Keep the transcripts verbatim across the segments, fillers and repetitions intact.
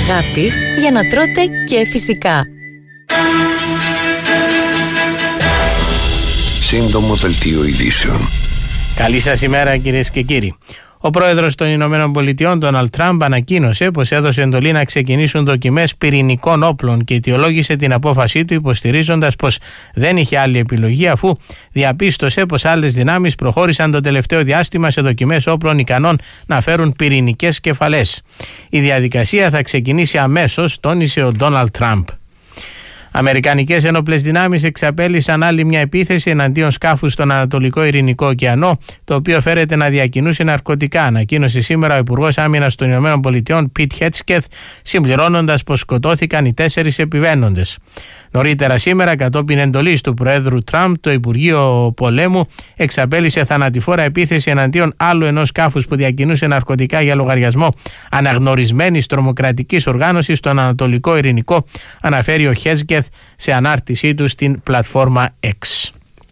Αγάπη για να τρώτε και φυσικά. Σύντομο δελτίο ειδήσεων. Καλή σας ημέρα, κυρίες και κύριοι. Ο πρόεδρος των Ηνωμένων Πολιτειών, Ντόναλντ Τραμπ, ανακοίνωσε πως έδωσε εντολή να ξεκινήσουν δοκιμές πυρηνικών όπλων και αιτιολόγησε την απόφασή του υποστηρίζοντας πως δεν είχε άλλη επιλογή, αφού διαπίστωσε πως άλλες δυνάμεις προχώρησαν το τελευταίο διάστημα σε δοκιμές όπλων ικανών να φέρουν πυρηνικές κεφαλές. Η διαδικασία θα ξεκινήσει αμέσως, τόνισε ο Ντόναλντ Τραμπ. Αμερικανικές ένοπλες δυνάμεις εξαπέλυσαν άλλη μια επίθεση εναντίον σκάφους στον Ανατολικό Ειρηνικό Ωκεανό, το οποίο φέρεται να διακινούσε ναρκωτικά, ανακοίνωσε σήμερα ο Υπουργός Άμυνας των Ηνωμένων Πολιτειών, Πιτ Χέτσκεθ, συμπληρώνοντας πως σκοτώθηκαν οι τέσσερις επιβαίνοντες. Νωρίτερα σήμερα, κατόπιν εντολής του Προέδρου Τραμπ, το Υπουργείο Πολέμου εξαπέλυσε θανατηφόρα επίθεση εναντίον άλλου ενός σκάφους που διακινούσε ναρκωτικά για λογαριασμό αναγνωρισμένης τρομοκρατικής οργάνωσης στον Ανατολικό Ειρηνικό, αναφέρει ο Χέτσκεθ σε ανάρτησή του στην πλατφόρμα X.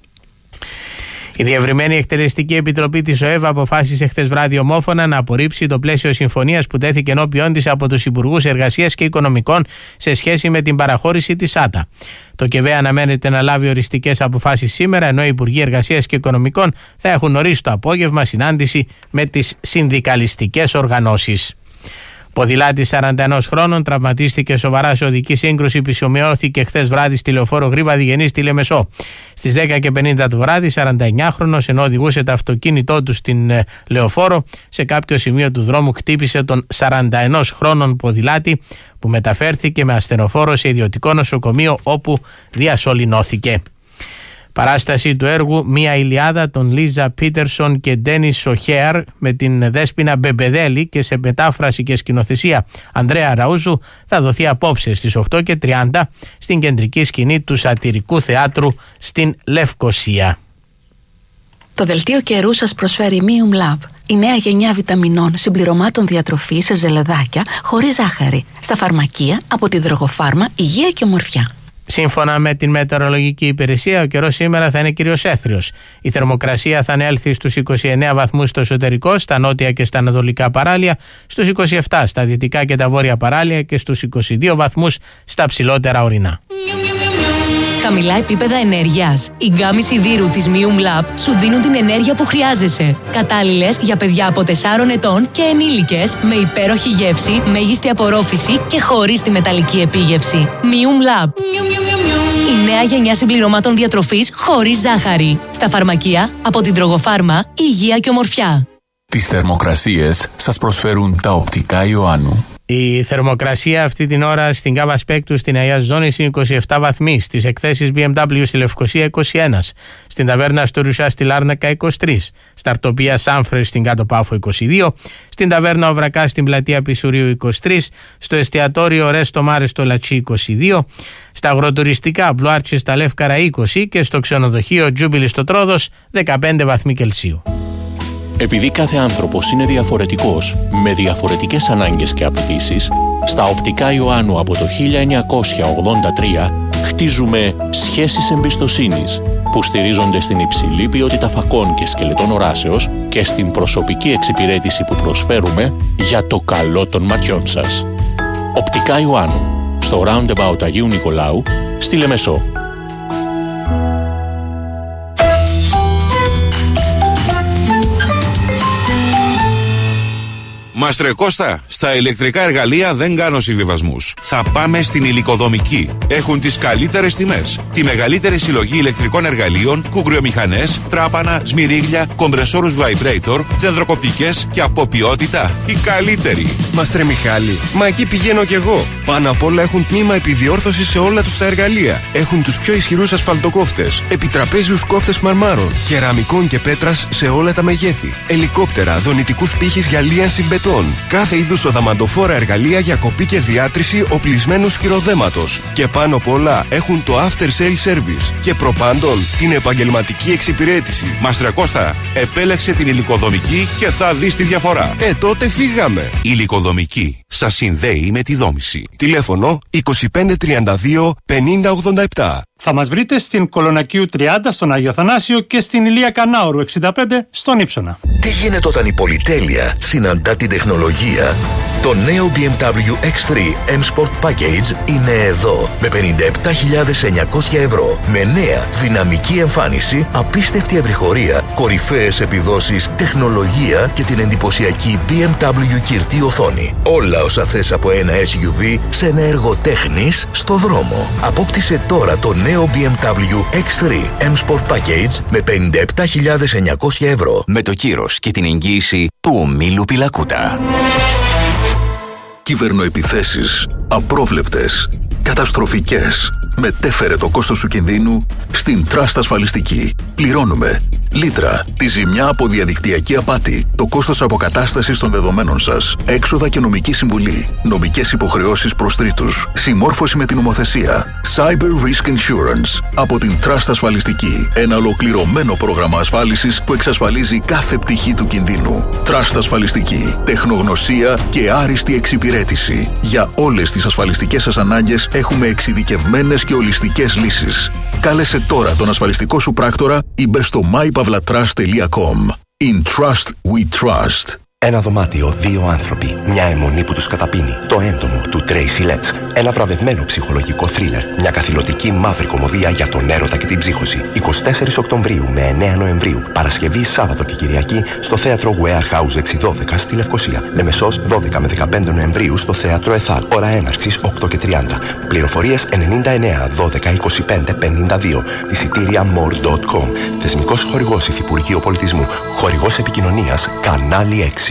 Η Διευρυμένη Εκτελεστική Επιτροπή της ΟΕΒ αποφάσισε χθες βράδυ ομόφωνα να απορρίψει το πλαίσιο συμφωνίας που τέθηκε ενώπιον της από τους Υπουργούς Εργασίας και Οικονομικών σε σχέση με την παραχώρηση της ΣΑΤΑ. Το ΚΕΒΕ αναμένεται να λάβει οριστικές αποφάσεις σήμερα, ενώ οι Υπουργοί Εργασίας και Οικονομικών θα έχουν νωρίς το απόγευμα συνάντηση με τις συνδικαλιστικές οργανώσεις. Ποδηλάτης σαράντα ενός χρόνων τραυματίστηκε σοβαρά σε οδική σύγκρουση που σημειώθηκε χθες βράδυ στη λεωφόρο Γρήβα Διγενής στη Λεμεσό. Στις δέκα και πενήντα το βράδυ, σαράντα εννιάχρονος, ενώ οδηγούσε το αυτοκίνητό του στην ε, λεωφόρο, σε κάποιο σημείο του δρόμου χτύπησε τον σαράντα ενός χρόνων ποδηλάτη, που μεταφέρθηκε με ασθενοφόρο σε ιδιωτικό νοσοκομείο, όπου διασωληνώθηκε. Παράσταση του έργου «Μία Ηλιάδα» των Λίζα Πίτερσον και Ντένις Σοχέαρ με την Δέσποινα Μπεμπεδέλη και σε μετάφραση και σκηνοθεσία Ανδρέα Ραούζου θα δοθεί απόψε στις οκτώ και τριάντα στην κεντρική σκηνή του Σατιρικού Θεάτρου στην Λευκοσία. Το δελτίο καιρού σας προσφέρει Mium Lab, η νέα γενιά βιταμινών συμπληρωμάτων διατροφής σε ζελεδάκια χωρίς ζάχαρη, στα φαρμακεία από τη Δρογοφάρμα Υγεία και Ομορφιά. Σύμφωνα με την μετεωρολογική υπηρεσία, ο καιρός σήμερα θα είναι κυρίως έθριος. Η θερμοκρασία θα ανέλθει στους είκοσι εννέα βαθμούς στο εσωτερικό, στα νότια και στα ανατολικά παράλια, στους είκοσι επτά στα δυτικά και τα βόρεια παράλια και στους είκοσι δύο βαθμούς στα ψηλότερα ορεινά. Χαμηλά επίπεδα ενέργειας. Οι γκάμοι σιδήρου της Mium Lab σου δίνουν την ενέργεια που χρειάζεσαι. Κατάλληλες για παιδιά από τεσσάρων ετών και ενήλικες, με υπέροχη γεύση, μέγιστη απορρόφηση και χωρίς τη μεταλλική επίγευση. Mium Lab. Η νέα γενιά συμπληρωμάτων διατροφής χωρίς ζάχαρη. Στα φαρμακεία από την Δρογοφάρμα Υγεία και Ομορφιά. Τις θερμοκρασίες σας προσφέρουν τα οπτικά Ιωάννου. Η θερμοκρασία αυτή την ώρα στην Κάβα Σπέκτου στην Αγία Ζώνη είναι είκοσι επτά βαθμοί, στις εκθέσεις μπι εμ ντάμπλιου στη Λευκοσία είκοσι ένα, στην ταβέρνα στο Ρουσιά στη Λάρνακα είκοσι τρία, στα Αρτοπία Σάμφρε στην Κάτω Πάφο είκοσι δύο, στην ταβέρνα Οβρακά στην Πλατεία Πισουρίου είκοσι τρία, στο εστιατόριο Ρέστο Μάρε στο Λατσί είκοσι δύο, στα αγροτουριστικά Μπλουάρτσι στα Λεύκαρα είκοσι και στο ξενοδοχείο Τζούμπιλι στο Τρόδος δεκαπέντε βαθμοί Κελσίου. Επειδή κάθε άνθρωπος είναι διαφορετικός, με διαφορετικές ανάγκες και απαιτήσεις, στα οπτικά Ιωάννου από το χίλια εννιακόσια ογδόντα τρία χτίζουμε σχέσεις εμπιστοσύνης που στηρίζονται στην υψηλή ποιότητα φακών και σκελετών οράσεως και στην προσωπική εξυπηρέτηση που προσφέρουμε για το καλό των ματιών σας. Οπτικά Ιωάννου, στο Roundabout Αγίου Νικολάου, στη Λεμεσό. Μαστρε Κώστα, στα ηλεκτρικά εργαλεία δεν κάνω συμβιβασμούς. Θα πάμε στην Υλικοδομική. Έχουν τις καλύτερες τιμές. Τη μεγαλύτερη συλλογή ηλεκτρικών εργαλείων, κουγκριομηχανές, τράπανα, σμυρίγλια, κομπρεσόρους vibrator, δεντροκοπτικές και από ποιότητα η καλύτερη. Μαστρε Μιχάλη, μα εκεί πηγαίνω κι εγώ. Πάνω απ' όλα έχουν τμήμα επιδιόρθωση σε όλα τους τα εργαλεία. Έχουν τους πιο ισχυρούς ασφαλτοκόφτες, επιτραπέζιους κόφτες μαρμάρων, κεραμικών και πέτρας σε όλα τα μεγέθη. Ελικόπτερα, δονητικούς πύχης για λίανση μπετών. Κάθε είδους οδαμαντοφόρα εργαλεία για κοπή και διάτρηση οπλισμένου σκυροδέματος. Και πάνω απ' όλα έχουν το after sale service. Και προπάντων την επαγγελματική εξυπηρέτηση. Μαστρε Κώστα, επέλεξε την Υλικοδομική και θα δεις τη διαφορά. Ε, τότε φύγαμε. Υλικοδομική. Σας συνδέει με τη δόμηση. Τηλέφωνο είκοσι πέντε τριάντα δύο πενήντα ογδόντα επτά. Θα μας βρείτε στην Κολονακίου τριάντα στον Άγιο Θανάσιο και στην Ηλία Κανάωρου εξήντα πέντε στον Ύψονα. Τι γίνεται όταν η πολυτέλεια συναντά την τεχνολογία, Το νέο μπι εμ ντάμπλιου εξ θρι M Sport Package είναι εδώ με πενήντα επτά χιλιάδες εννιακόσια ευρώ. Με νέα δυναμική εμφάνιση, απίστευτη ευρυχωρία, κορυφαίες επιδόσεις, τεχνολογία και την εντυπωσιακή μπι εμ ντάμπλιου κυρτή οθόνη. Όλα όσα θες από ένα ες γιου βι σε ένα έργο τέχνης στο δρόμο. Απόκτησε τώρα το νέο μπι εμ ντάμπλιου εξ θρι M Sport Package με πενήντα επτά χιλιάδες εννιακόσια ευρώ. Με το κύρος και την εγγύηση του ομίλου Πιλακούτα. Κυβερνοεπιθέσεις, απρόβλεπτες, καταστροφικές. Μετέφερε το κόστος του κινδύνου στην Trust Ασφαλιστική. Πληρώνουμε λίτρα, τη ζημιά από διαδικτυακή απάτη, το κόστος αποκατάστασης των δεδομένων σας, έξοδα και νομική συμβουλή, νομικές υποχρεώσεις προς τρίτους, συμμόρφωση με την νομοθεσία, Cyber Risk Insurance από την Trust Ασφαλιστική. Ένα ολοκληρωμένο πρόγραμμα ασφάλισης που εξασφαλίζει κάθε πτυχή του κινδύνου. Trust Ασφαλιστική. Τεχνογνωσία και άριστη εξυπηρέτηση. Για όλες τις ασφαλιστικές σας ανάγκες έχουμε εξειδικευμένες και ολιστικές λύσεις. Κάλεσε τώρα τον ασφαλιστικό σου πράκτορα ή μπες στο my pavla trust τελεία com. In Trust We Trust. Ένα δωμάτιο, δύο άνθρωποι. Μια αιμονή που τους καταπίνει. Το έντομο του Tracy Letts. Ένα βραβευμένο ψυχολογικό θρίλερ. Μια καθηλωτική μαύρη κωμωδία για τον έρωτα και την ψύχωση. εικοστή τέταρτη Οκτωβρίου με εννέα Νοεμβρίου. Παρασκευή, Σάββατο και Κυριακή στο θέατρο Warehouse έξι δώδεκα στη Λευκοσία. Λεμεσός δώδεκα με δεκαπέντε Νοεμβρίου στο θέατρο Εθάλ. Ώρα έναρξης οκτώ και τριάντα. Πληροφορίες ενενήντα εννέα δώδεκα είκοσι πέντε πενήντα δύο. Εισιτήρια more τελεία com. Θεσμικός χορηγός Υφυπουργείο Πολιτισμού. Χορηγός επικοινωνίας Κανάλι έξι.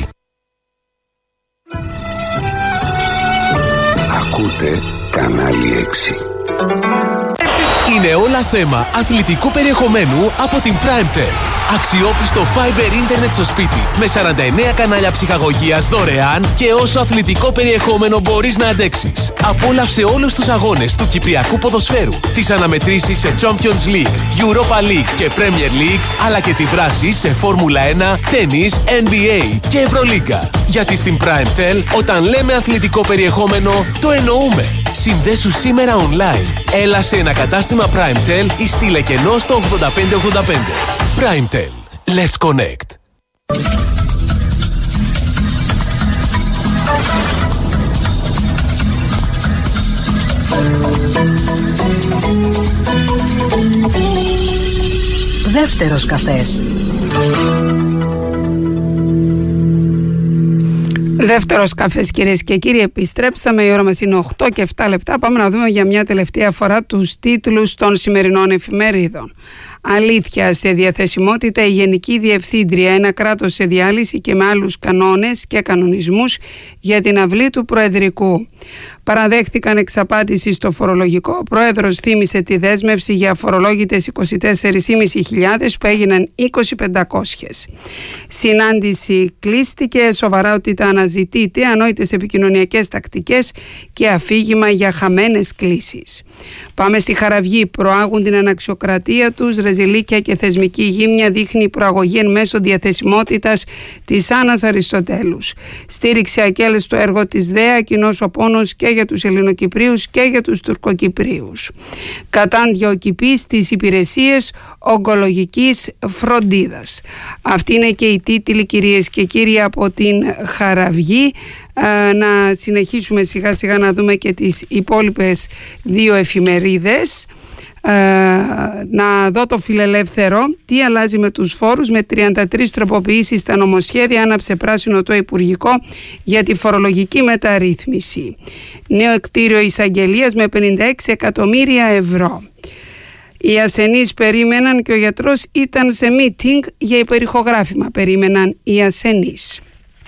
Ακούτε Κανάλι έξι. Είναι όλα θέμα αθλητικού περιεχομένου από την PrimeTel. Αξιόπιστο Fiber Ίντερνετ στο σπίτι με σαράντα εννέα κανάλια ψυχαγωγίας δωρεάν και όσο αθλητικό περιεχόμενο μπορείς να αντέξεις. Απόλαυσε όλους τους αγώνες του Κυπριακού ποδοσφαίρου, τις αναμετρήσεις σε Champions League, Europa League και Premier League, αλλά και τη δράση σε Φόρμουλα ένα, τένις, εν μπι έι και Ευρωλίγκα. Γιατί στην PrimeTel, όταν λέμε αθλητικό περιεχόμενο, το εννοούμε. Συνδέσου σήμερα online. Έλα σε ένα κατάστημα PrimeTel ή στείλε κενό στο ογδόντα πέντε ογδόντα πέντε. PrimeTel. Let's connect. Δεύτερος καφές. Δεύτερος καφές, κυρίες και κύριοι, επιστρέψαμε. Η ώρα μας είναι οκτώ και επτά λεπτά. Πάμε να δούμε για μια τελευταία φορά τους τίτλους των σημερινών εφημερίδων. Αλήθεια σε διαθεσιμότητα, η Γενική Διευθύντρια, ένα κράτος σε διάλυση και με άλλους κανόνες και κανονισμούς για την αυλή του Προεδρικού. Παραδέχτηκαν εξαπάτηση στο φορολογικό. Ο Πρόεδρος θύμισε τη δέσμευση για αφορολόγητες είκοσι τέσσερις χιλιάδες πεντακόσιες που έγιναν είκοσι χιλιάδες πεντακόσιες. Συνάντηση κλείστηκε, σοβαρότητα αναζητείται, ανόητες επικοινωνιακές τακτικές και αφήγημα για χαμένες κλήσεις. Πάμε στη Χαραυγή. Προάγουν την αναξιοκρατία τους, ρεζιλίκια και θεσμική γύμνια δείχνει προαγωγή εν μέσω διαθεσιμότητας της Άννας Αριστοτέλους. Στήριξε ακέλες στο έργο της ΔΕΑ, κοινός ο πόνος και για τους Ελληνοκυπρίους και για τους Τουρκοκυπρίους. Κατάντια ο κηπής στις υπηρεσίες ογκολογικής φροντίδας. Αυτή είναι και η τίτλη, κυρίες και κύριοι, από την Χαραυγή. Ε, να συνεχίσουμε σιγά σιγά να δούμε και τις υπόλοιπες δύο εφημερίδες. Ε, να δω το Φιλελεύθερο. Τι αλλάζει με τους φόρους? Με τριάντα τρεις τροποποιήσεις στα νομοσχέδια άναψε πράσινο το Υπουργικό για τη φορολογική μεταρρύθμιση. Νέο εκτίριο εισαγγελίας με πενήντα έξι εκατομμύρια ευρώ. Οι ασθενείς περίμεναν και ο γιατρός ήταν σε meeting για υπερηχογράφημα. Περίμεναν οι ασθενείς.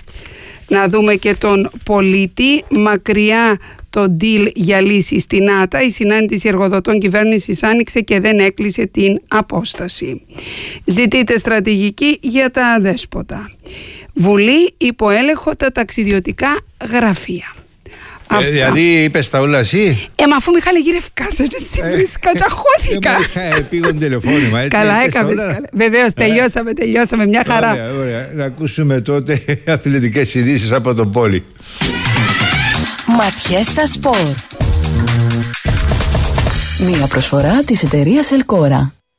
Να δούμε και τον Πολίτη. Μακριά το deal για λύση στην ΆΤΑ. Η συνάντηση εργοδοτών κυβέρνησης άνοιξε και δεν έκλεισε την απόσταση. Ζητείται στρατηγική για τα αδέσποτα. Βουλή υπό έλεγχο τα ταξιδιωτικά γραφεία. Ε, δηλαδή είπες τα όλα εσύ. Ε, μα αφού Μιχάλη γυρευκάσαι εσύ βρίσκα, τσαχώθηκα. Πήγαν τηλεφώνημα. Καλά έκαμες. Βεβαίως, τελειώσαμε, τελειώσαμε, μια χαρά. Ωραία, ωραία. Να ακούσουμε τότε αθλητικές ειδήσεις από τον Πόλη. Ματιές στα σπορ. Μία προσφορά της εταιρείας Ελκόρα.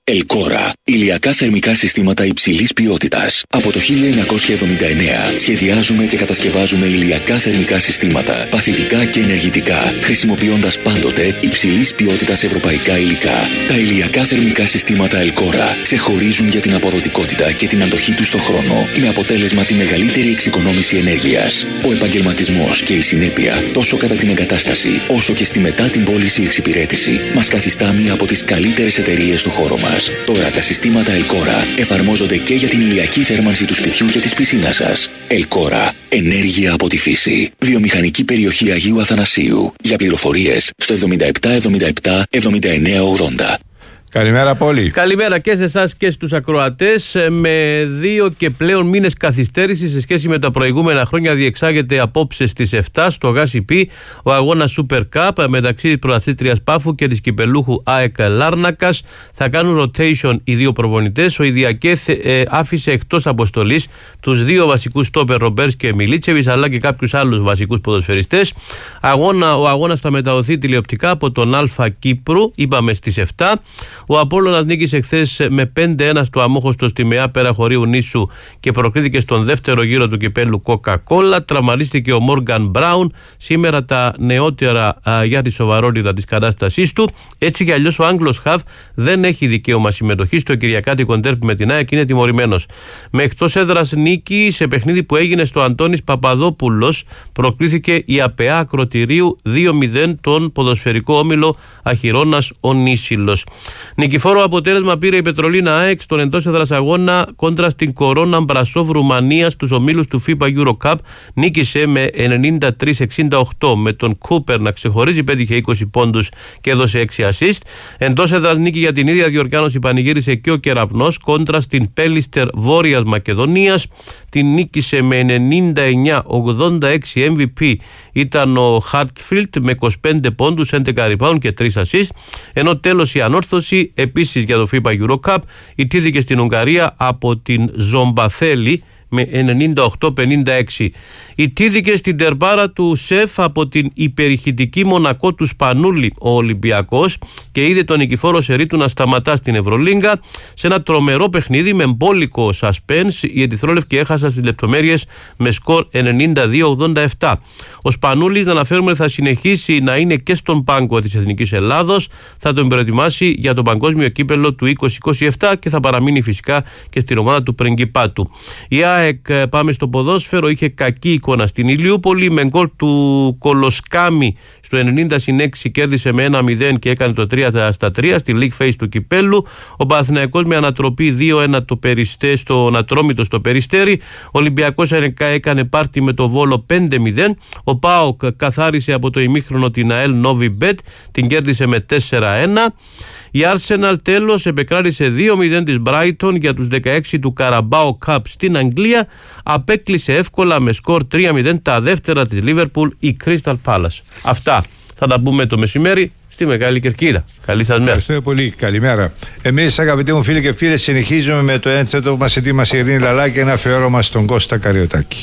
Ελκόρα. Ηλιακά θερμικά συστήματα υψηλής ποιότητας. Από το χίλια εννιακόσια εβδομήντα εννέα σχεδιάζουμε και κατασκευάζουμε ηλιακά θερμικά συστήματα, παθητικά και ενεργητικά, χρησιμοποιώντας πάντοτε υψηλής ποιότητας ευρωπαϊκά υλικά. Τα ηλιακά θερμικά συστήματα Ελκόρα ξεχωρίζουν για την αποδοτικότητα και την αντοχή τους στον χρόνο, με αποτέλεσμα τη μεγαλύτερη εξοικονόμηση ενέργειας. Ο επαγγελματισμός και η συνέπεια, τόσο κατά την εγκατάσταση όσο και στη μετά την πώληση εξυπηρέτηση, μας καθιστά μία από τις καλύτερες εταιρείες του χώρου μας. Τώρα τα συστήματα Ελκόρα εφαρμόζονται και για την ηλιακή θέρμανση του σπιτιού και της πισίνας σας. Ελκόρα. Ενέργεια από τη φύση. Βιομηχανική περιοχή Αγίου Αθανασίου. Για πληροφορίες στο εβδομήντα επτά εβδομήντα επτά εβδομήντα εννέα ογδόντα. Καλημέρα πολύ. Καλημέρα και σε εσάς και στους ακροατές. Με δύο και πλέον μήνες καθυστέρηση σε σχέση με τα προηγούμενα χρόνια, διεξάγεται απόψε στις επτά στο ΓΑΣΥΠΗ ο αγώνας Super Cup μεταξύ της πρωταθλήτριας Πάφου και της κυπελούχου ΑΕΚ Λάρνακας. Θα κάνουν rotation οι δύο προπονητές. Ο Ιδιακέθ ε, άφησε εκτός αποστολής τους δύο βασικούς στόπερ Ρομπέρς και Μιλίτσεβιτς, αλλά και κάποιους άλλους βασικούς ποδοσφαιριστές. Αγώνα, ο αγώνας θα μεταδοθεί τηλεοπτικά από τον Α Κύπρου, είπαμε στις επτά. Ο Απόλλωνας νίκησε χθες με πέντε ένα στο αμόχωστο στη ΜΕΑ πέρα χωρίου νήσου και προκρίθηκε στον δεύτερο γύρο του κυπέλου Coca-Cola. Τραυματίστηκε ο Μόργαν Μπράουν. Σήμερα τα νεότερα α, για τη σοβαρότητα της κατάστασής του. Έτσι κι αλλιώς ο Άγγλος Χαβ δεν έχει δικαίωμα συμμετοχή στο κυριακάτικο ντέρμπι με την ΑΕΚ, είναι τιμωρημένος. Με εκτός έδρας νίκη σε παιχνίδι που έγινε στο Αντώνης Παπαδόπουλος, προκρίθηκε η ΑΠΕΑ Ακροτηρίου δύο μηδέν τον ποδοσφαιρικό όμιλο Αχυρώνας ο Νήσιλος. Νικηφόρο αποτέλεσμα πήρε η Πετρολίνα ΑΕΚ στον εντός έδρας αγώνα κόντρα στην Κορώνα Μπρασόβ Ρουμανία στους ομίλους του φίμπα Euro Cup. Νίκησε με ενενήντα τρία εξήντα οκτώ, με τον Κούπερ να ξεχωρίζει, πέτυχε είκοσι πόντους και έδωσε έξι assist. Εντός έδρας νίκη για την ίδια διοργάνωση πανηγύρισε και ο Κεραυνός κόντρα στην Πέλιστερ Βόρειας Μακεδονίας. Την νίκησε με ενενήντα εννέα ογδόντα έξι. εμ βι πι ήταν ο Χάρτφιλτ με είκοσι πέντε πόντους, έντεκα rebound και τρία assist. Ενώ τέλος η ανόρθωση επίσης για το φίμπα Euro Cup ιτήθηκε στην Ουγγαρία από την Ζομπαθέλη με ενενήντα οκτώ πενήντα έξι. Ιτήθηκε στην τερμπάρα του ΣΕΦ από την υπερηχητική Μονακό του Σπανούλη ο Ολυμπιακός και είδε τον νικηφόρο σερί του να σταματά στην Ευρωλίγκα σε ένα τρομερό παιχνίδι με μπόλικο suspense. Οι ερυθρόλευκοι έχασαν στις λεπτομέρειες με σκορ ενενήντα δύο ογδόντα επτά. Ο Σπανούλης, να αναφέρουμε, θα συνεχίσει να είναι και στον πάγκο της Εθνικής Ελλάδος, θα τον προετοιμάσει για το παγκόσμιο κύπελλο του είκοσι είκοσι επτά και θα παραμείνει φυσικά και στην ομάδα του Πριγκιπάτου. Η ΑΕΚ, πάμε στο ποδόσφαιρο, είχε κακή εικόνα στην Ηλιούπολη με γκολ του Κολοσκάμι στο ενενήντα συν έξι, κέρδισε με ένα μηδέν και έκανε το τρία στα τρία στη League Phase του κυπέλου. Ο Παναθηναϊκός με ανατροπή δύο ένα το Περιστέ, στον Ατρόμητο στο Περιστέρι. Ο Ολυμπιακός έκανε πάρτι με το Βόλο πέντε μηδέν. Ο ΠΑΟΚ καθάρισε από το ημίχρονο την ΑΕΛ Novi Bet, την κέρδισε με τέσσερα ένα. Η Arsenal τέλος επεκράτησε δύο μηδέν της Brighton για τους δεκαέξι του Carabao Cup στην Αγγλία. Απέκλεισε εύκολα με σκορ τρία μηδέν τα δεύτερα της Liverpool η Crystal Palace. Αυτά θα τα πούμε το μεσημέρι στη Μεγάλη Κερκίδα. Καλή σας μέρα. Ευχαριστώ πολύ. Καλημέρα. Εμείς, αγαπητοί μου φίλοι και φίλες, συνεχίζουμε με το ένθετο που μας ετοίμασε η Ειρήνη Λαλάκη, ένα αφιέρωμα στον Κώστα Καριωτάκη.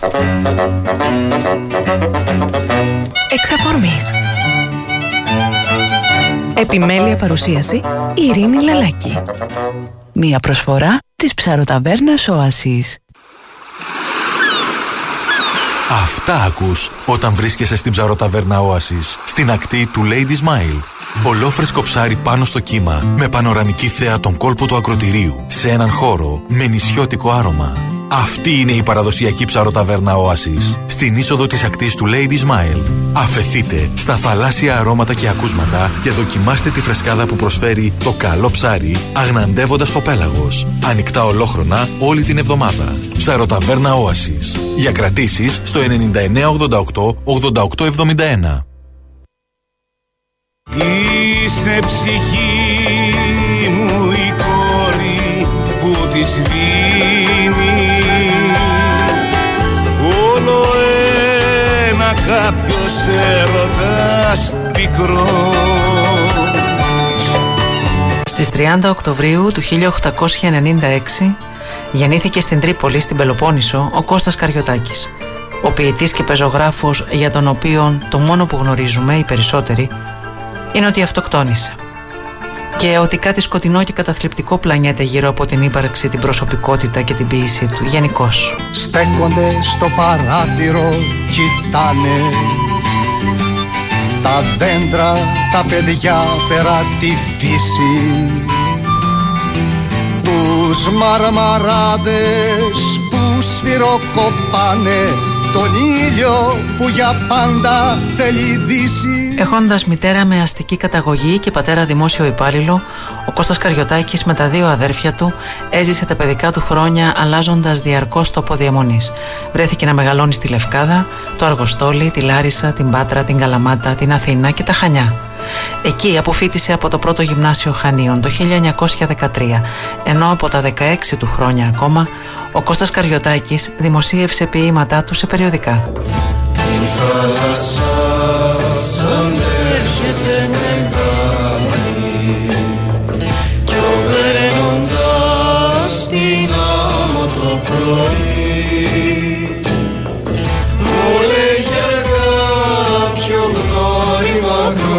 Εξ αφορμής. Επιμέλεια παρουσίαση η Ειρήνη Λαλάκη. Μία προσφορά της ψαροταβέρνας Οάσης. Αυτά ακούς όταν βρίσκεσαι στην ψαροταβέρνα Oasis, στην ακτή του Lady Smile. Ολόφρεσκο ψάρι πάνω στο κύμα, με πανοραμική θέα τον κόλπο του ακροτηρίου, σε έναν χώρο με νησιώτικο άρωμα. Αυτή είναι η παραδοσιακή ψαροταβέρνα Oasis, στην είσοδο της ακτής του Lady Smile. Αφεθείτε στα θαλάσσια αρώματα και ακούσματα και δοκιμάστε τη φρεσκάδα που προσφέρει το καλό ψάρι, αγναντεύοντας το πέλαγος. Ανοιχτά ολόχρονα όλη την εβδομάδα. Ψαροταβέρνα Oasis. Για κρατήσεις στο ενενήντα εννέα ογδόντα οκτώ ογδόντα οκτώ εβδομήντα ένα. Είσαι ψυχή μου η κόρη που τη σβήνει όλο ένα κάποιος έρωτας πικρός. Στις τριάντα Οκτωβρίου του χίλια οκτακόσια ενενήντα έξι γεννήθηκε στην Τρίπολη, στην Πελοπόννησο, ο Κώστας Καριωτάκης, ο ποιητής και πεζογράφος για τον οποίον το μόνο που γνωρίζουμε οι περισσότεροι είναι ότι αυτοκτόνησε. και ότι κάτι σκοτεινό και καταθλιπτικό πλανιέται γύρω από την ύπαρξη, την προσωπικότητα και την ποίησή του γενικώς. Στέκονται στο παράθυρο, κοιτάνε τα δέντρα, τα παιδιά πέρα τη φύση, τους μαρμαράδες που σφυροκοπάνε τον ήλιο που για πάντα θέλει δύση. Έχοντας μητέρα με αστική καταγωγή και πατέρα δημόσιο υπάλληλο, ο Κώστας Καριωτάκης με τα δύο αδέρφια του έζησε τα παιδικά του χρόνια αλλάζοντας διαρκώς τόπο διαμονής. Βρέθηκε να μεγαλώνει στη Λευκάδα, το Αργοστόλι, τη Λάρισα, την Πάτρα, την Καλαμάτα, την Αθήνα και τα Χανιά. Εκεί αποφοίτησε από το πρώτο γυμνάσιο Χανίων το χίλια εννιακόσια δεκατρία, ενώ από τα δεκαέξι του χρόνια ακόμα ο Κώστας Καριωτάκης δημοσίευσε ποίηματά του σε περιοδικά. Η θάλασσα σαν έρχεται μεγάλη κι ο περνώντας την άμμο το πρωί μου λέει για κάποιο γνώριμο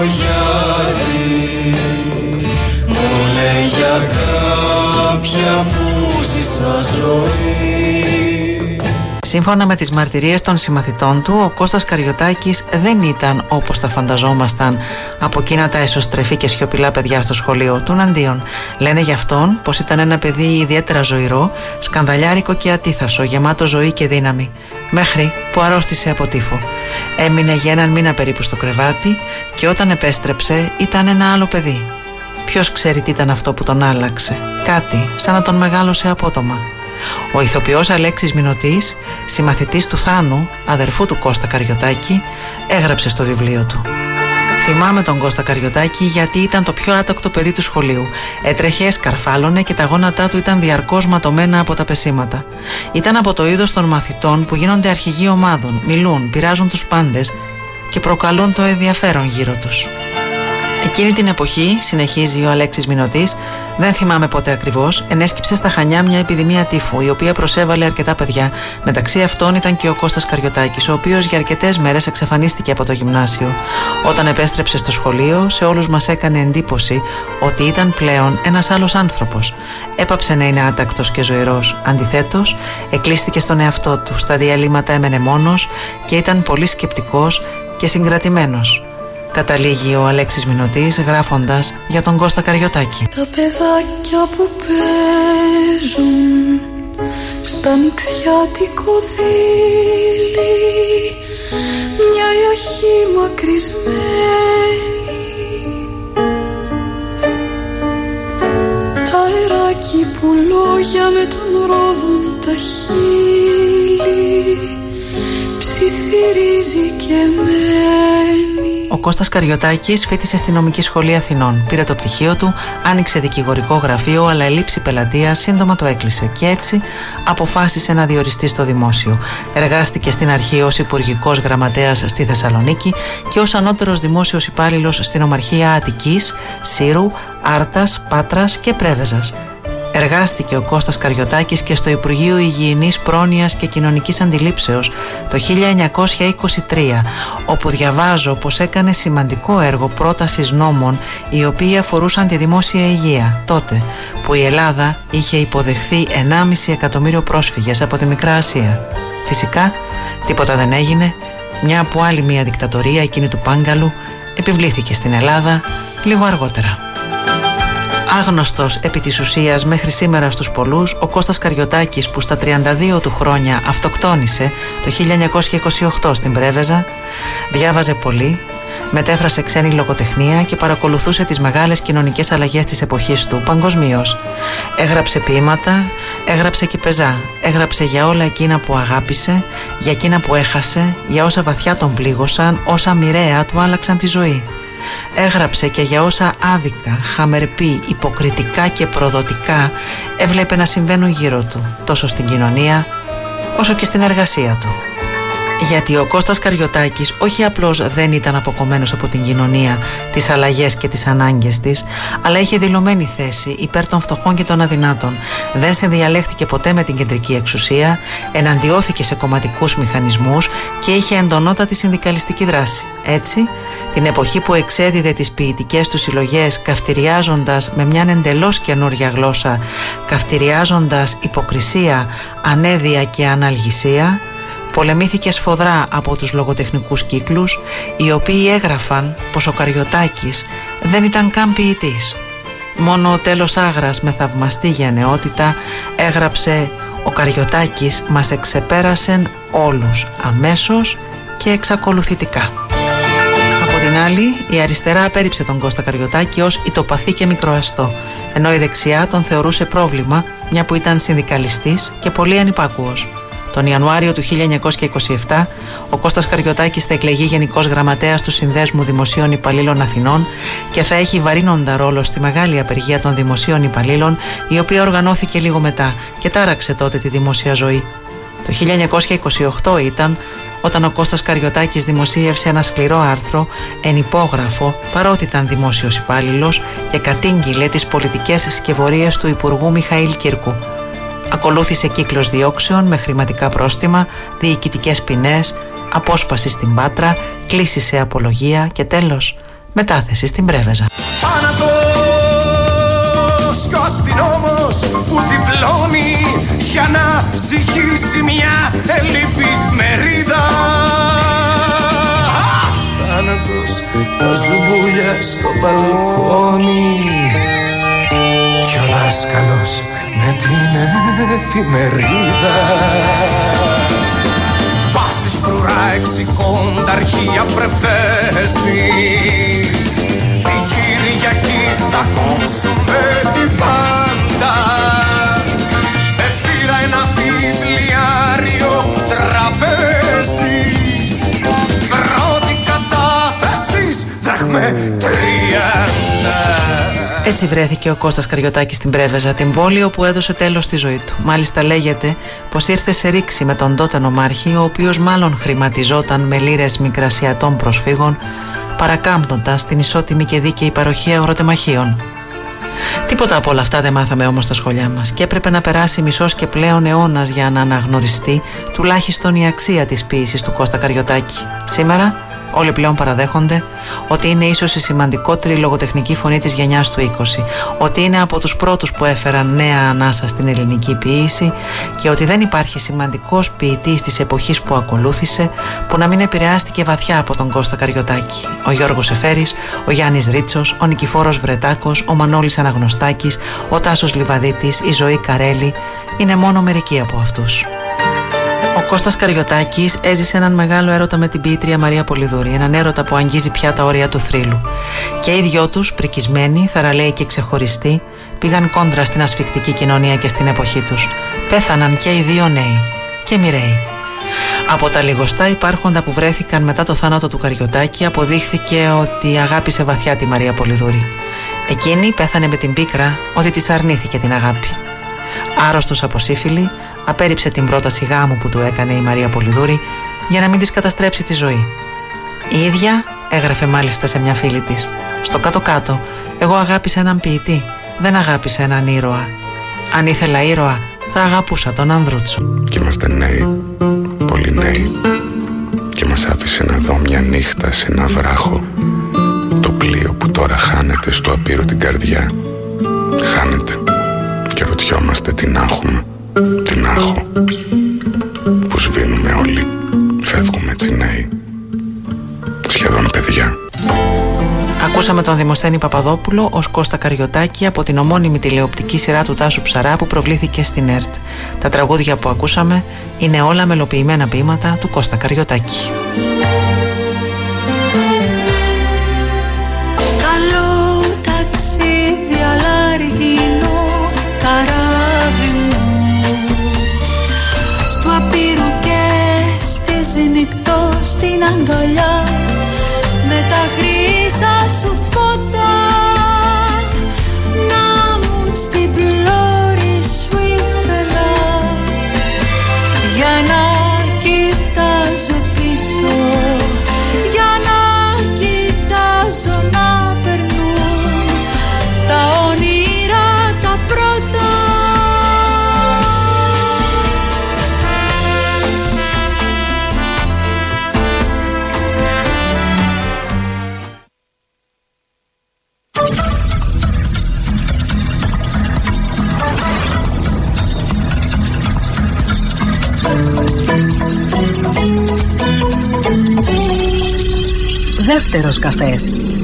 ακρογιάλι, μου λέει για κάποια που ζήσα ζωή. Σύμφωνα με τις μαρτυρίες των συμμαθητών του, ο Κώστας Καριωτάκης δεν ήταν όπως τα φανταζόμασταν από εκείνα τα εσωστρεφή και σιωπηλά παιδιά στο σχολείο. Τουναντίον, λένε για αυτόν πως ήταν ένα παιδί ιδιαίτερα ζωηρό, σκανδαλιάρικο και ατίθασο, γεμάτο ζωή και δύναμη, μέχρι που αρρώστησε από τύφο. Έμεινε για έναν μήνα περίπου στο κρεβάτι και όταν επέστρεψε ήταν ένα άλλο παιδί. Ποιος ξέρει τι ήταν αυτό που τον άλλαξε? Κάτι σαν να τον μεγάλωσε απότομα. Ο ηθοποιός Αλέξης Μινωτής, συμμαθητής του Θάνου, αδερφού του Κώστα Καριωτάκη, έγραψε στο βιβλίο του: «Θυμάμαι τον Κώστα Καριωτάκη γιατί ήταν το πιο άτακτο παιδί του σχολείου. Έτρεχε, σκαρφάλωνε και τα γόνατά του ήταν διαρκώς ματωμένα από τα πεσήματα. Ήταν από το είδος των μαθητών που γίνονται αρχηγοί ομάδων, μιλούν, πειράζουν τους πάντες και προκαλούν το ενδιαφέρον γύρω τους». Εκείνη την εποχή, συνεχίζει ο Αλέξης Μινωτής, δεν θυμάμαι πότε ακριβώς, ενέσκυψε στα Χανιά μια επιδημία τύφου, η οποία προσέβαλε αρκετά παιδιά. Μεταξύ αυτών ήταν και ο Κώστας Καριωτάκης, ο οποίος για αρκετές μέρες εξαφανίστηκε από το γυμνάσιο. Όταν επέστρεψε στο σχολείο, σε όλους μας έκανε εντύπωση ότι ήταν πλέον ένας άλλος άνθρωπος. Έπαψε να είναι άτακτος και ζωηρός. Αντιθέτως, εκλείστηκε στον εαυτό του. Στα διαλύματα έμενε μόνος και ήταν πολύ σκεπτικός και συγκρατημένος. Καταλήγει ο Αλέξης Μινωτής γράφοντας για τον Κώστα Καριωτάκη. Τα παιδάκια που παίζουν στα νηξιάτικο δίλη, μια ιαχή μακρισμένη, τα αεράκι που λόγια με τον ρόδον τα χείλη, ψιθυρίζει και μένει. Ο Κώστας Καριωτάκης φοίτησε στη Νομική Σχολή Αθηνών. Πήρε το πτυχίο του, άνοιξε δικηγορικό γραφείο, αλλά ελήψη πελατεία σύντομα το έκλεισε και έτσι αποφάσισε να διοριστεί στο δημόσιο. Εργάστηκε στην αρχή ως υπουργικός γραμματέας στη Θεσσαλονίκη και ως ανώτερος δημόσιος υπάλληλος στην Ομαρχία Αττικής, Σύρου, Άρτας, Πάτρας και Πρέβεζας. Εργάστηκε ο Κώστας Καριωτάκης και στο Υπουργείο Υγιεινής Πρόνοιας και Κοινωνικής Αντιλήψεως το χίλια εννιακόσια είκοσι τρία, όπου διαβάζω πως έκανε σημαντικό έργο πρότασης νόμων οι οποίοι αφορούσαν τη δημόσια υγεία, τότε που η Ελλάδα είχε υποδεχθεί ενάμιση εκατομμύριο πρόσφυγες από τη Μικρά Ασία. Φυσικά τίποτα δεν έγινε, μια από άλλη μια δικτατορία, εκείνη του Πάγκαλου, επιβλήθηκε στην Ελλάδα λίγο αργότερα. Άγνωστος επί της ουσίας μέχρι σήμερα στους πολλούς, ο Κώστας Καριωτάκης, που στα τριάντα δύο του χρόνια αυτοκτόνησε το χίλια εννιακόσια είκοσι οκτώ στην Πρέβεζα, διάβαζε πολύ, μετέφρασε ξένη λογοτεχνία και παρακολουθούσε τις μεγάλες κοινωνικές αλλαγές της εποχής του παγκοσμίως. Έγραψε ποίηματα, έγραψε και πεζά, έγραψε για όλα εκείνα που αγάπησε, για εκείνα που έχασε, για όσα βαθιά τον πλήγωσαν, όσα μοιραία του άλλαξαν τη ζωή. Έγραψε και για όσα άδικα, χαμερπή, υποκριτικά και προδοτικά έβλεπε να συμβαίνουν γύρω του, τόσο στην κοινωνία όσο και στην εργασία του. Γιατί ο Κώστας Καριωτάκης όχι απλώς δεν ήταν αποκομμένος από την κοινωνία, τις αλλαγές και τις ανάγκες της, αλλά είχε δηλωμένη θέση υπέρ των φτωχών και των αδυνάτων. Δεν συνδιαλέχθηκε ποτέ με την κεντρική εξουσία, εναντιώθηκε σε κομματικούς μηχανισμούς και είχε εντονότατη συνδικαλιστική δράση. Έτσι, την εποχή που εξέδιδε τις ποιητικές του συλλογές καυτηριάζοντας με μιαν εντελώς καινούρια γλώσσα, καυτηριάζοντας υποκρισία, ανέδεια και αναλγησία, πολεμήθηκε σφοδρά από τους λογοτεχνικούς κύκλους, οι οποίοι έγραφαν πως ο Καριωτάκης δεν ήταν καν ποιητής. Μόνο ο Τέλος Άγρας με θαυμαστή γενναιότητα έγραψε «Ο Καριωτάκης μας εξεπέρασεν όλους αμέσως και εξακολουθητικά». Από την άλλη, η αριστερά απέρριψε τον Κώστα Καριωτάκη ως ητοπαθή και μικροαστό, ενώ η δεξιά τον θεωρούσε πρόβλημα, μια που ήταν συνδικαλιστής και πολύ ανυπάκουος. Τον Ιανουάριο του χίλια εννιακόσια είκοσι επτά, ο Κώστας Καριωτάκης θα εκλεγεί Γενικός Γραμματέας του Συνδέσμου Δημοσίων Υπαλλήλων Αθηνών και θα έχει βαρύνοντα ρόλο στη μεγάλη απεργία των δημοσίων υπαλλήλων, η οποία οργανώθηκε λίγο μετά και τάραξε τότε τη δημόσια ζωή. Το χίλια εννιακόσια είκοσι οκτώ ήταν όταν ο Κώστας Καριωτάκης δημοσίευσε ένα σκληρό άρθρο εν υπόγραφο, παρότι ήταν δημόσιος υπάλληλος, και κατήγγειλε τις πολιτικές σκευωρίες του Υπουργού Μιχαήλ Κύρκου. Ακολούθησε κύκλος διώξεων με χρηματικά πρόστιμα, διοικητικές ποινές, απόσπαση στην Πάτρα, κλήση σε απολογία και τέλος μετάθεση στην Πρέβεζα. Άνατος κι ο αστυνόμος που διπλώνει για να ζυγίσει μια ελίπη μερίδα. Άνατος τα ζουμπούλια στο μπαλκόνι κι ο δάσκαλος με την εφημερίδα. Βάσεις φρουρά εξηκόντα αρχεία πρεβέσεις. Την Κυριακή θα ακούσουμε την πάντα. Με πήρα ένα βιβλιάριο τραπέζης. Πρώτη κατάθεσης δραχμέ τριάντα. Έτσι βρέθηκε ο Κώστας Καριωτάκης στην Πρέβεζα, την πόλη όπου έδωσε τέλος στη ζωή του. Μάλιστα λέγεται πως ήρθε σε ρήξη με τον τότε νομάρχη, ο οποίος μάλλον χρηματιζόταν με λίρες μικρασιατών προσφύγων, παρακάμπτοντας την ισότιμη και δίκαιη παροχή αγροτεμαχίων. Τίποτα από όλα αυτά δεν μάθαμε όμως στα σχολιά μας και έπρεπε να περάσει μισός και πλέον αιώνας για να αναγνωριστεί τουλάχιστον η αξία της ποίησης του Κώστα Καριωτάκη. Σήμερα όλοι πλέον παραδέχονται ότι είναι ίσως η σημαντικότερη λογοτεχνική φωνή της γενιάς του είκοσι, ότι είναι από τους πρώτους που έφεραν νέα ανάσα στην ελληνική ποίηση και ότι δεν υπάρχει σημαντικός ποιητής της εποχής που ακολούθησε που να μην επηρεάστηκε βαθιά από τον Κώστα Καριωτάκη. Ο Γιώργος Εφέρης, ο Γιάννης Ρίτσος, ο Νικηφόρος Βρετάκος, ο Μανώλης Αναγνωστάκης, ο Τάσος Λιβαδίτης, η Ζωή Καρέλη είναι μόνο μερικοί από αυτούς. Ο Κώστας Καριωτάκης έζησε έναν μεγάλο έρωτα με την ποιήτρια Μαρία Πολυδούρη, έναν έρωτα που αγγίζει πια τα όρια του θρύλου. Και οι δυο τους, πρικισμένοι, θαραλέοι και ξεχωριστοί, πήγαν κόντρα στην ασφικτική κοινωνία και στην εποχή τους. Πέθαναν και οι δύο νέοι και μοιραίοι. Από τα λιγοστά υπάρχοντα που βρέθηκαν μετά το θάνατο του Καριωτάκη, αποδείχθηκε ότι αγάπησε βαθιά τη Μαρία Πολυδούρη. Εκείνη πέθανε με την πίκρα ότι της αρνήθηκε την αγάπη. Άρρωστος από σύφυλλη, απέρριψε την πρόταση γάμου που του έκανε η Μαρία Πολυδούρη για να μην της καταστρέψει τη ζωή. Η ίδια έγραφε μάλιστα σε μια φίλη της: «Στο κάτω-κάτω, εγώ αγάπησα έναν ποιητή, δεν αγάπησα έναν ήρωα. Αν ήθελα ήρωα, θα αγαπούσα τον Ανδρούτσο». Και είμαστε νέοι, πολύ νέοι, και μας άφησε να δω μια νύχτα σε ένα βράχο το πλοίο που τώρα χάνεται στο απείρο την καρδιά. Χάνεται και ρωτιόμαστε τι να έχουμε, τι να έχω, που σβήνουμε όλοι, φεύγουμε έτσι νέοι, σχεδόν παιδιά. Ακούσαμε τον Δημοσθένη Παπαδόπουλο ως Κώστα Καριωτάκη από την ομώνυμη τηλεοπτική σειρά του Τάσου Ψαρά που προβλήθηκε στην ΕΡΤ. Τα τραγούδια που ακούσαμε είναι όλα μελοποιημένα ποίηματα του Κώστα Καριωτάκη. Καλό ταξίδι αλάργινο καράβι μου, στου απείρου και στη νυχτό στην αγκαλιά, με τα χρύσα σου φώτα να μουν στην πλώρη σου ήθελα, για να κοιτάζω πίσω καλύτερος καφές.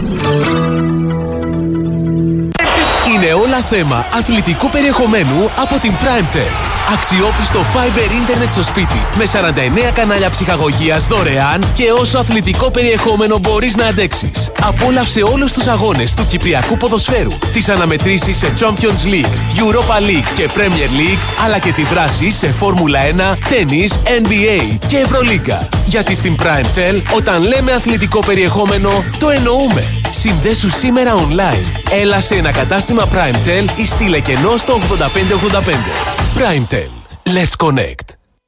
Είναι όλα θέμα αθλητικού περιεχομένου από την Primetel. Αξιόπιστο Fiber Internet στο σπίτι με σαράντα εννέα κανάλια ψυχαγωγίας δωρεάν και όσο αθλητικό περιεχόμενο μπορείς να αντέξεις. Απόλαυσε όλους τους αγώνες του Κυπριακού ποδοσφαίρου, τις αναμετρήσεις σε Champions League, Europa League και Premier League, αλλά και τη δράση σε Φόρμουλα ένα, τένις, N B A και Ευρωλίγκα. Γιατί στην Primetel, όταν λέμε αθλητικό περιεχόμενο, το εννοούμε. Συνδέσου σήμερα online. Έλα σε ένα κατάστημα Primetel ή στείλε κενό στο ογδόντα πέντε ογδόντα πέντε. Primetel. Let's connect.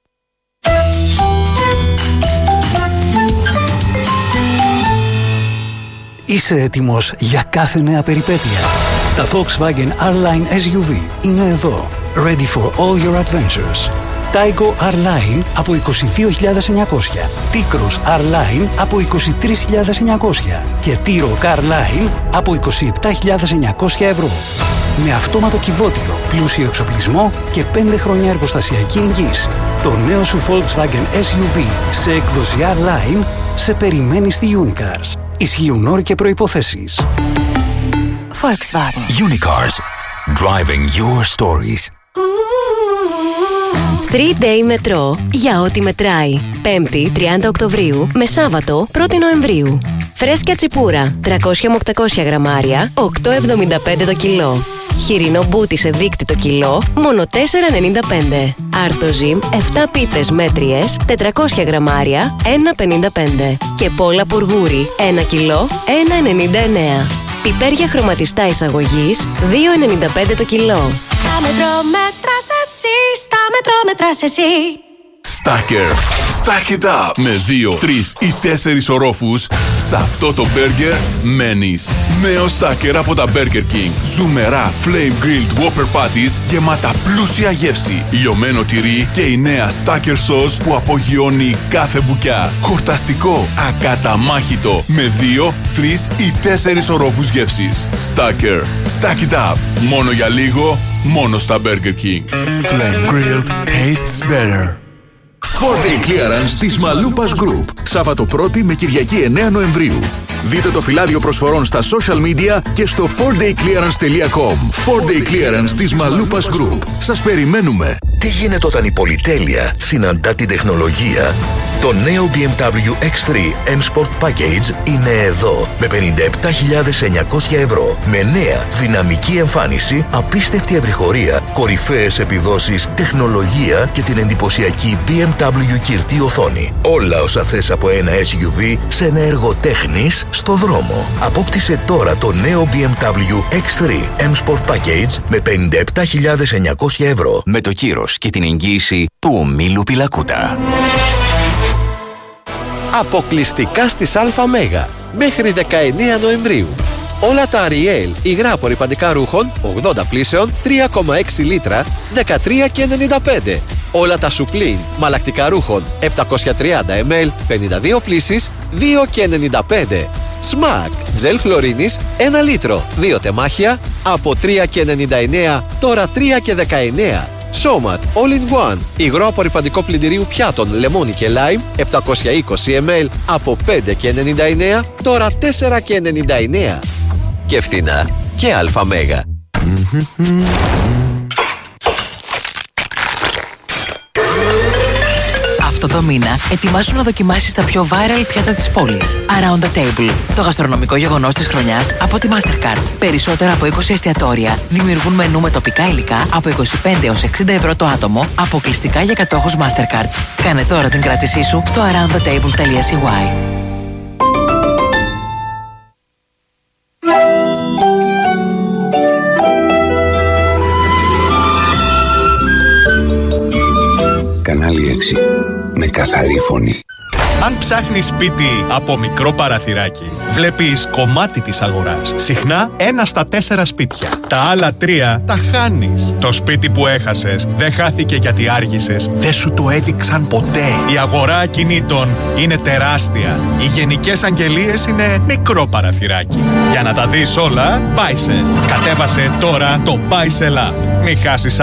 Είσαι έτοιμος για κάθε νέα περιπέτεια? Τα Volkswagen R-Line ες γιου βι είναι εδώ. Ready for all your adventures. Taigo R-Line από είκοσι δύο χιλιάδες εννιακόσια, T-Cross R-Line από είκοσι τρεις χιλιάδες εννιακόσια και T-Roc R-Line από είκοσι επτά χιλιάδες εννιακόσια ευρώ. Με αυτόματο κυβότιο, πλούσιο εξοπλισμό και πέντε χρόνια εργοστασιακή εγγύηση. Το νέο σου Volkswagen ες γιου βι σε έκδοση R-Line σε περιμένει στη Unicars. Ισχύουν όροι και προϋποθέσεις. Volkswagen. Unicars. Driving your stories. τρία day μετρό για ό,τι μετράει. Πέμπτη τριάντα Οκτωβρίου με Σάββατο πρώτη Νοεμβρίου. Φρέσκια τσιπούρα τριακόσια με οκτακόσια γραμμάρια, οκτώ εβδομήντα πέντε το κιλό. Χοιρινό μπούτι σε δείκτη το κιλό, μόνο τέσσερα ενενήντα πέντε. Άρτοζιμ επτά πίτες μέτριες, τετρακόσια γραμμάρια, ένα πενήντα πέντε. Και πόλα πουργούρι ένα κιλό, ένα ενενήντα εννέα. Πιπέρια χρωματιστά εισαγωγής, δύο ενενήντα πέντε το κιλό. Στα μετρό μέτρας εσύ, στα μετρό μέτρας εσύ. Stacker. Stack it up. Με δύο, τρεις ή τέσσερις ορόφους, σε αυτό το μπέργκερ μένεις. Νέο Stacker από τα Burger King. Ζουμερά Flame Grilled Whopper Patties γεμάτα πλούσια γεύση. Λιωμένο τυρί και η νέα Stacker Sauce που απογειώνει κάθε μπουκιά. Χορταστικό, ακαταμάχητο. Με δύο, τρεις ή τέσσερις ορόφους γεύσης. Stacker. Stack it up. Μόνο για λίγο, μόνο στα Burger King. Flame Grilled tastes better. φορ day Clearance της Μαλούπας Group. Σάββατο πρώτη με Κυριακή εννέα Νοεμβρίου. Δείτε το φυλάδιο προσφορών στα social media και στο φορ day clearance τελεία com. φορ day Clearance της Μαλούπας Group. Σας περιμένουμε. Τι γίνεται όταν η πολυτέλεια συναντά την τεχνολογία? Το νέο μπι εμ ντάμπλιου εξ θρι M Sport Package είναι εδώ με πενήντα επτά χιλιάδες εννιακόσια ευρώ. Με νέα δυναμική εμφάνιση, απίστευτη ευρυχωρία, κορυφαίες επιδόσεις, τεχνολογία και την εντυπωσιακή μπι εμ ντάμπλιου κυρτή οθόνη. Όλα όσα θες από ένα ες γιου βι σε ένα έργο τέχνης στο δρόμο. Απόκτησε τώρα το νέο μπι εμ ντάμπλιου εξ θρι M Sport Package με πενήντα επτά χιλιάδες εννιακόσια ευρώ. Με το κύρος και την εγγύηση του ομίλου Πιλακούτα. Αποκλειστικά στις ΑΜ μέχρι δεκαεννέα Νοεμβρίου. Όλα τα Ariel υγρά απορρυπαντικά ρούχων ογδόντα πλήσεων τρία κόμμα έξι λίτρα δεκατρία και ενενήντα πέντε. Όλα τα Supreme μαλακτικά ρούχων επτακόσια τριάντα μιλιλίτρα πενήντα δύο πλύσεις δύο και ενενήντα πέντε. Smack τζελ φλωρίνης ένα λίτρο δύο τεμάχια από τρία και ενενήντα εννέα τώρα τρία και δεκαεννέα. Somat All-in-One υγρό απορρυπαντικό πλυντηρίου πιάτων λεμόνι και λάιμ επτακόσια είκοσι μιλιλίτρα από πέντε και ενενήντα εννέα τώρα τέσσερα και ενενήντα εννέα. Και φθηνά και αλφα μέγα. Αυτό το μήνα ετοιμάσου να δοκιμάσεις τα πιο viral πιάτα της πόλης. Around the Table, το γαστρονομικό γεγονός της χρονιάς από τη Mastercard. Περισσότερα από είκοσι εστιατόρια δημιουργούν μενού με τοπικά υλικά από είκοσι πέντε έως εξήντα ευρώ το άτομο, αποκλειστικά για κατόχους Mastercard. Κάνε τώρα την κράτησή σου στο around the table τελεία σι γουάι. Κανάλι έξι. Με καθαρή φωνή. Αν ψάχνεις σπίτι από μικρό παραθυράκι, βλέπεις κομμάτι της αγοράς. Συχνά ένα στα τέσσερα σπίτια. Τα άλλα τρία τα χάνεις. Το σπίτι που έχασες δεν χάθηκε γιατί άργησες. Δεν σου το έδειξαν ποτέ. Η αγορά ακινήτων είναι τεράστια. Οι γενικές αγγελίες είναι μικρό παραθυράκι. Για να τα δεις όλα, Buysell. Κατέβασε τώρα το Buysell App. Μην χάσεις